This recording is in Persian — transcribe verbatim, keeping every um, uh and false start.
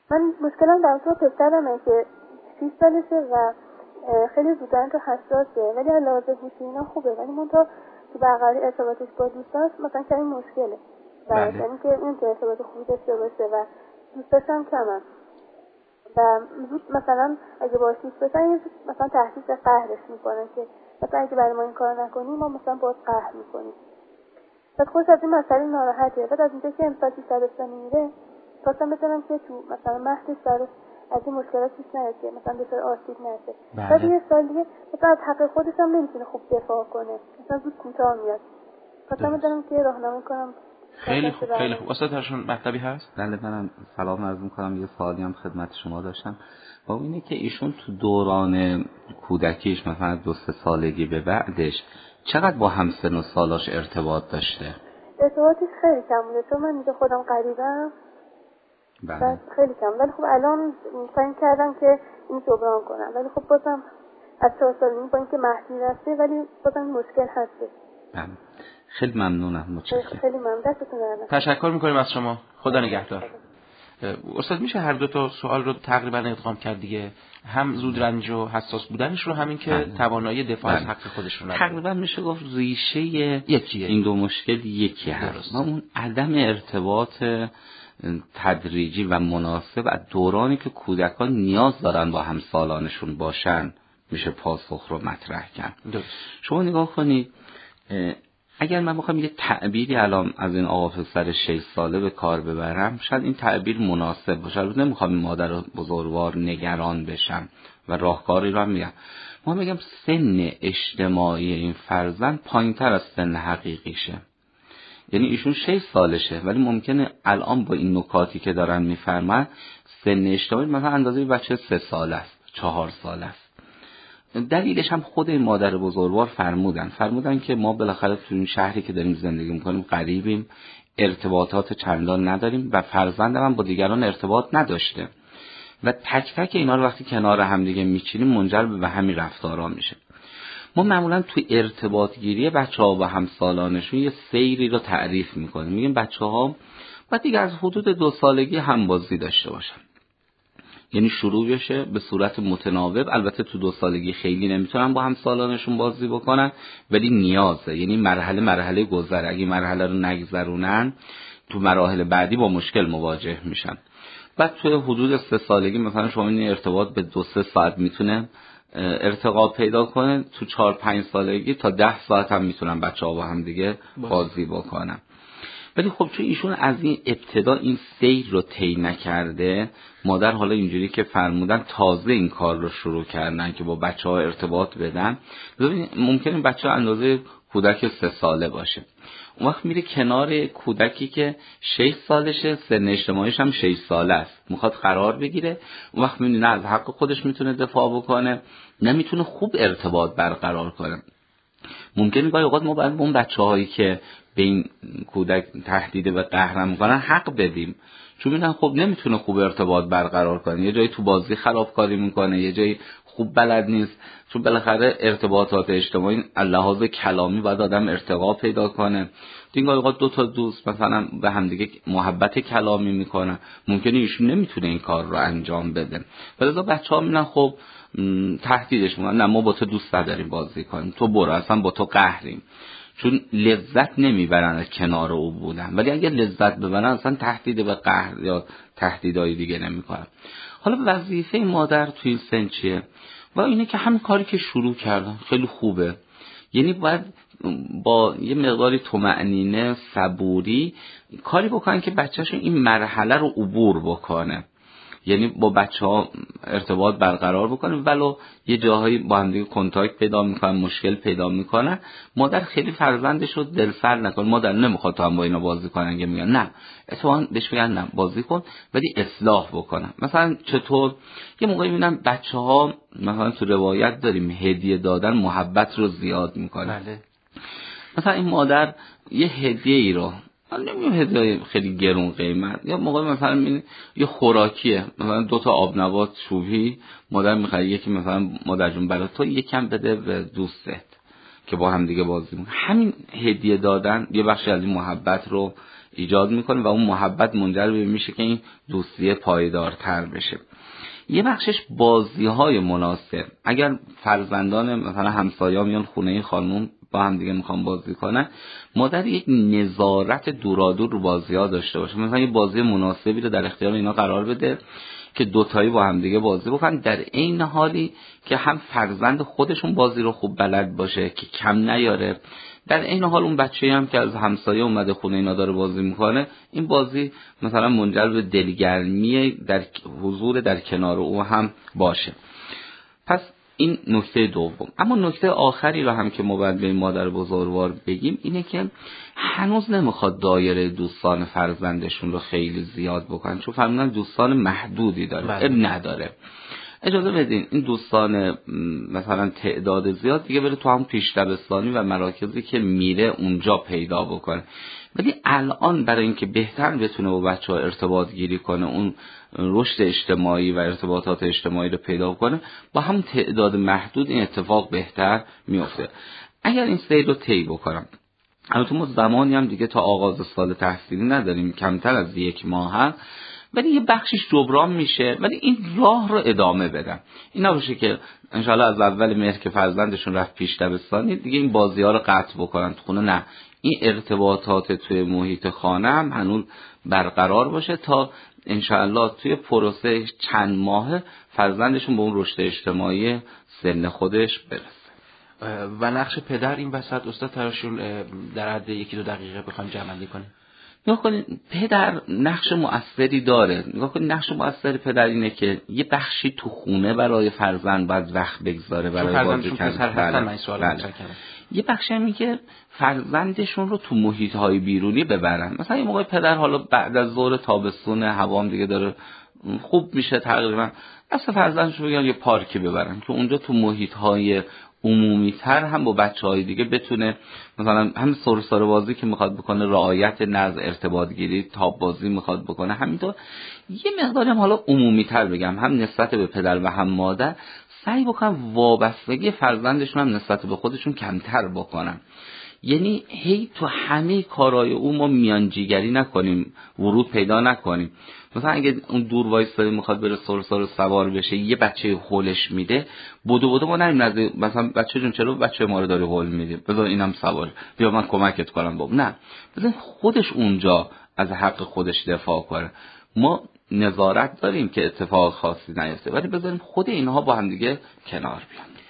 من مشکلم در اصل پسرمه که شش سالشه و خیلی زودن تو حساسه، ولی علاوه هوشی اینا خوبه، ولی من تا تو برقراری ارتباطش با دوستاش مثلا کمی مشکله برای یعنی که اون که ارتباط خوبی داشته باشه و دوستاش هم کمن و زود مثلا اگه باش دوست بشن مثلا تهدید به قهرش میکنن که مثلا اگه برای ما این کار نکنیم ما مثلا باید قهر میکنیم. بعد خودش از این مسئله ناراحته. بعد از اینجا که امسال بیشتر داشتن میره خواستم بدونم که تو مثلا مهدش براش از این مشکلات پیش نیاد که مثلا دچار آسیب نشه. بعد یه سال دیگه مثلا از حق خودش هم نمیتونه خوب دفاع کنه، مثلا زود کوتاه میاد. خواستم بدونم که راهنمایی کنم. خیلی خوب خیلی خوب. استاد هرشون مطلبی هست؟ بله منم سلام عرض می‌کنم. یه سوالی هم خدمت شما داشتم. با اینه که ایشون تو دوران کودکیش مثلا دو سه سالگی به بعدش چقدر با همسن و سالاش ارتباط داشته؟ ارتباطش خیلی کم بوده چون من اینجا خودم قریبم. بله. خیلی کم، ولی خب الان سعی کردم که این جبران کنم، ولی خب بازم از چهار سال این با اینکه مهدی رفته ولی بازم مشکل هست. بله. خیلی ممنونم. متشکرم. خیلی ممنون. دستتون درد. تشکر می‌کنیم از شما. خدا نگهدار. استاد میشه هر دو تا سوال رو تقریبا ادغام کرد دیگه، هم زودرنج و حساس بودنش رو، همین که بله. توانایی دفاع از حق خودش رو نداره. تقریبا میشه گفت ریشه یکیه. این دو مشکل یکی هست. ما اون عدم ارتباط تدریجی و مناسب از دورانی که کودکان نیاز دارن با همسالانشون باشن میشه پاسخ رو مطرح کرد. شما نگاه کنید، اگر من بخوام یه تعبیری الان از این آقا پسر شش ساله به کار ببرم شاید این تعبیر مناسب باشه، البته نمیخوام این مادر بزرگوار نگران بشم و راهکاری رو هم میگم. ما میگم سن اجتماعی این فرزند پایین‌تر از سن حقیقیشه، یعنی ایشون شش سالشه ولی ممکنه الان با این نکاتی که دارن میفرمن سن اجتماعی مثلا اندازه بچه سه ساله است، چهار ساله است. دلیلش هم خود این مادر بزرگوار فرمودن فرمودن که ما بالاخره تو این شهری که داریم زندگی میکنیم غریبیم، ارتباطات چندان نداریم و فرزندم هم با دیگران ارتباط نداشته و تک تک اینا رو وقتی کنار هم دیگه میچینیم منجر به همین رفتارا میشه. ما معمولا تو ارتباط گیری بچه‌ها با همسالانشون یه سیری رو تعریف میکنیم، میگیم بچه‌ها باید دیگه از حدود دو سالگی همبازی داشته باشن، یعنی شروع بشه به صورت متناوب. البته تو دو سالگی خیلی نمیتونن با همسالانشون بازی بکنن ولی نیازه، یعنی مرحله مرحله گذره، اگه مرحله رو نگذرونن تو مراحل بعدی با مشکل مواجه میشن. بعد تو حدود سه سالگی مثلا شما این ارتباط به دو سه ساعت میتونه ارتقا پیدا کنه، تو چهار پنج سالگی تا ده ساعت هم میتونن بچه‌ها با هم دیگه بازی بکنن. ولی خب چون ایشون از این ابتدا این سیر رو طی نکرده، مادر حالا اینجوری که فرمودن تازه این کار رو شروع کردن که با بچه‌ها ارتباط بدن، ممکنه بچه اندازه کودک سه ساله باشه، اون وقت میره کنار کودکی که شش سالشه، سن اجتماعیش هم شش ساله است، میخواد قرار بگیره. اون وقت میبینه نه از حق خودش میتونه دفاع بکنه، نمیتونه خوب ارتباط برقرار کنه. ممکنه گاهی اوقات ما باید اون بچه‌هایی که به این کودک تهدید به قهر میکنن حق بدیم، چون میدونن خب نمیتونه خوب ارتباط برقرار کنه، یه جایی تو بازی خرابکاری میکنه، یه جایی خوب بلد نیست، چون بالاخره ارتباطات اجتماعی لحاظ کلامی باید آدم ارتقا پیدا کنه. این گاهی اوقات دو تا دوست مثلا به همدیگه محبت کلامی میکنن، ممکنه ایشون نمیتونه این کار رو انجام بده، ولی بچه‌ها میگن خب تهدیدش میکنن، نه ما با تو دوست نداریم بازی کنیم، تو برو، اصلا با تو قهریم، چون لذت نمیبرن از کنار او بودن. ولی اگر لذت ببرن اصلا تهدید به قهر یا تهدیدهای دیگه نمیکنن. حالا وظیفه مادر تو این سن چیه؟ و اینه که همین کاری که شروع کردن خیلی خوبه، یعنی باید با یه مقداری طمأنینه صبوری کاری بکنن که بچه‌شون این مرحله رو عبور بکنه، یعنی با بچه‌ها ارتباط برقرار بکنه، ولو یه جاهایی با هم دیگه کنتاکت پیدا میکنن، مشکل پیدا میکنن، مادر خیلی فرزندش رو دلسر نکنه. مادر نمیخواد تو هم با اینا بازی کنن، که میگن نه، اتفاقا بهش میگن نه بازی کن ولی اصلاح بکنن. مثلا چطور؟ یه موقعی میبینم بچه‌ها مثلا تو روایت داریم هدیه دادن محبت رو زیاد میکنه. بله. مثلا این مادر یه هدیه ای رو، نمیدونم هدیه خیلی گرون قیمت، یا موقع مثلا این یه خوراکیه، مثلا دو تا آب نبات چوبی مادر میخواد، یکی مثلا مادر جون برای تو یکم بده به دوستت که با هم دیگه بازی کنن. همین هدیه دادن یه بخشی از این محبت رو ایجاد میکنه و اون محبت منجر به میشه که این دوستی پایدارتر بشه. یه بخشش بازی‌های مناسب. اگر فرزندان مثلا همسایه‌ها میان خونه این خانم با هم دیگه میخوان بازی کنن، مادر یک نظارت دورادور رو بازی‌ها داشته باشه. مثلا یه بازی مناسبی رو در اختیار اینا قرار بده که دوتایی با هم دیگه بازی بکنن، در عین حالی که هم فرزند خودشون بازی رو خوب بلد باشه که کم نیاره، در این حال اون بچه‌ای هم که از همسایه اومده خونه اینا داره بازی میکنه، این بازی مثلا منجر به دلگرمی در حضور در کنار او هم باشه. پس این نکته دوم. اما نکته آخری رو هم که ما باید به این مادر بزرگوار بگیم اینه که هنوز نمیخواد دایره دوستان فرزندشون رو خیلی زیاد بکنن، چون فرمودن دوستان محدودی داره، اب نداره. اجازه بدین این دوستان مثلا تعداد زیاد دیگه بره تو هم پیش دبستانی و مراکزی که میره اونجا پیدا بکنه. ولی الان برای اینکه بهتر بتونه با بچه‌ها ارتباط گیری کنه، اون رشد اجتماعی و ارتباطات اجتماعی رو پیدا کنه، با هم تعداد محدود این اتفاق بهتر میفته. اگر این سیر رو طی بکنم، البته ما زمانی هم دیگه تا آغاز سال تحصیلی نداریم، کمتر از یک ماه هست، ولی یه بخشش جبران میشه، ولی این راه رو ادامه بدم. این نباشه که انشالله از اول مهر که فرزندشون رفت پیش دبستانی دیگه این بازی ها رو قطع بکنن تو خونه. نه، این ارتباطات توی محیط خانه هم هنوز برقرار باشه تا انشالله توی پروسه چند ماه فرزندشون به اون رشد اجتماعی سن خودش برسه. و نقش پدر این وسط استاد تراشون در حد یکی دو دقیقه بخوایم جمع‌بندی کنیم. نگاه کنید، پدر نقش مؤثری داره. نگاه کنید نقش مؤثری پدر اینه که یه بخشی تو خونه برای فرزند باید وقت بگذاره برای بازی کردن. یه بخشی هم که فرزندشون رو تو محیط‌های بیرونی ببرن. مثلا یه موقع پدر حالا بعد از ظهر تابستون هوا هم دیگه داره خوب میشه تقریبا، اصلا فرزندشون بگن یه پارکی ببرن که اونجا تو محیط‌های عمومی تر هم با بچه‌های دیگه بتونه مثلا هم سرسره بازی که میخواد بکنه، رعایت نظم، ارتباط گیری، تاب بازی میخواد بکنه، همینطور یه مقداری هم حالا عمومی تر بگم هم نسبت به پدر و هم مادر سعی بکنن وابستگی فرزندشون هم نسبت به خودشون کمتر بکنن. یعنی هی تو همه کارهای او ما میانجیگری نکنیم، ورود پیدا نکنیم. مثلا اگه اون دور وایساده میخواد بره سرسره سوار بشه، یه بچه هولش میده، بدو بدو ما نریم مثلا بچه جون چرا بچه ما رو داری هول میدی، بذار اینم سوار، بیا من کمکت کنم. بابا نه، بذار خودش اونجا از حق خودش دفاع کنه. ما نظارت داریم که اتفاق خاصی نیفته، ولی بذاریم خود اینها با هم دیگه کنار بیان.